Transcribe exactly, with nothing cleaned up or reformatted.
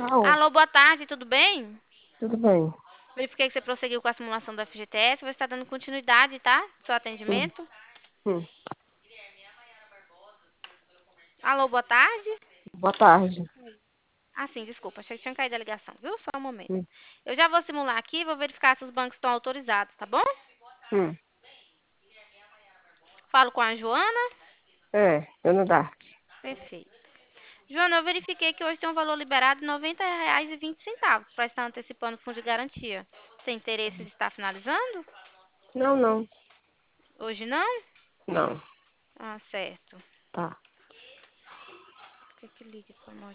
Alô, Alô, boa tarde, tudo bem? tudo bem? Verifiquei que você prosseguiu com a simulação do F G T S, você está dando continuidade, tá? Seu Hum, atendimento. hum. Alô, boa tarde. Boa tarde. Ah, sim, desculpa, achei que tinha caído a ligação, viu? Só um momento. Hum, Eu já vou simular aqui e vou verificar se os bancos estão autorizados, tá bom? hum. Falo com a Joana. É, Ana Dark. Perfeito. Joana, eu verifiquei que hoje tem um valor liberado de noventa reais e vinte centavos para estar antecipando o fundo de garantia. Tem interesse de estar finalizando? Não, não, Hoje não? não. Ah, certo. Tá. Por que que liga para nós?